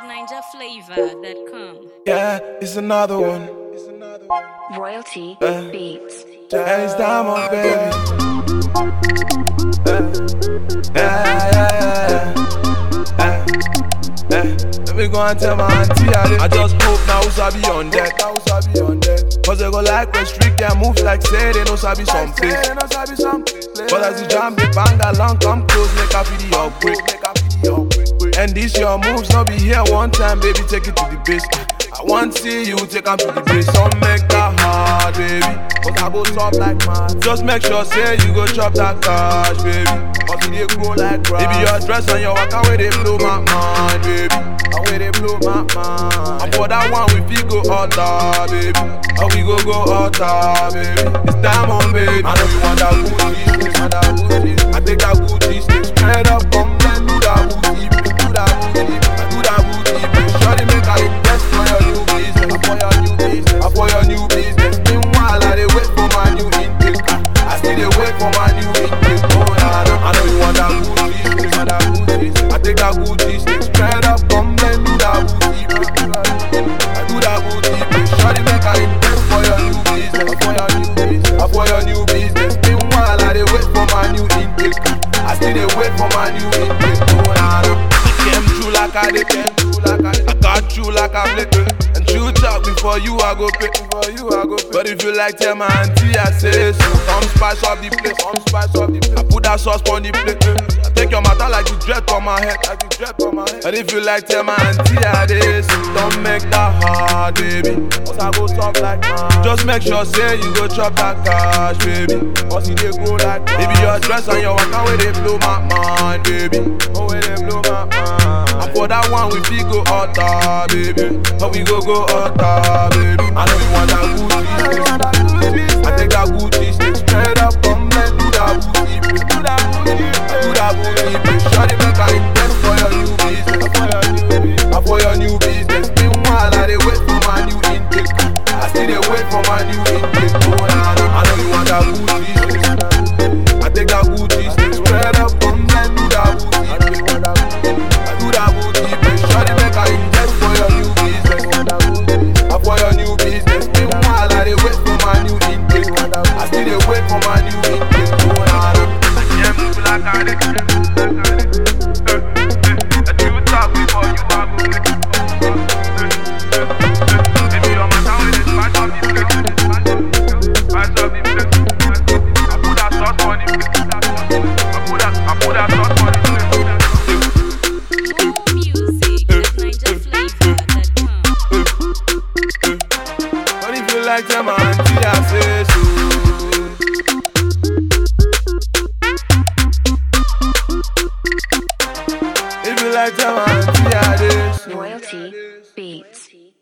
NinjaFlavor.com. Yeah, it's another one. Royalty Beats. And it's Diamond, baby. Yeah. Let me go and tell my auntie I just hope now Sabi on deck. Cause they go like restrict their moves like say they know Sabi some place. But as you jam the bang along, come close, make a feel the upgrade. And this your moves, not be here one time, baby, take it to the base. I want to see you take them to the base. Some make that hard, baby, cause I go chop like mad. Just make sure, say you go chop that cash, baby, cause it grow like grass. Baby, your dress and your walk away, they blow my mind, baby. Away they blow my mind. And for that one, we feel go harder, baby. And we go harder, baby. It's Diamond, baby. I know you want that booty, I take that booty, stick straight up, come and do that booty, do that booty, do that booty. Shawty make I invest for your new business, for your new business, for your new business. Meanwhile, I dey wait for my new intake. I still dey wait for my new intake. Oh, nah. I know you want that booty, I take that booty, stick straight up, come and do that booty, I do that booty. Shawty make I invest for your new business, for your new business, for your new business. Meanwhile, I dey wait for my new intake. I still dey wait for my new intake. Oh, nah. Came through like I did, I got through like I played. And you talk before you I go pay. But if you like tell my auntie I say so. Come spice up the place, I put that sauce on the plate. I take your matter like you dread on my head, But if you like tell my auntie I say so. Don't make that hard, baby, cause I go talk like man. Just make sure say you go chop that cash, baby, cause it dey grow like man. Baby, your dress and your walk away they blow my mind, baby. Oh, where they blow my mind. And for that one we feel go harder, baby. But we go harder, baby. I know you want that booty, I take that booty, stick straight up, come and do that booty, do that booty. Shawty make I invest for your new business, for your new business. Meanwhile, I dey wait for my new intake. I still dey wait for my new intake. Oh, nah. I know you want that booty, I take that booty, stick straight up, come and do that booty, I do that booty. Shawty make I invest for your new business, for your new business. Meanwhile, I dey wait for my new intake. I still dey wait for my new intake. Oh, nah. I can't move like I did. And you talk before you are good. Baby, you're my town with this match of the place. Match of the place. I put that sauce on the place. I put that sauce on the place. More music at NinjaFlavor.com. But if you like them, auntie, I say so. If you like them, auntie, I say so. Royalty Beats.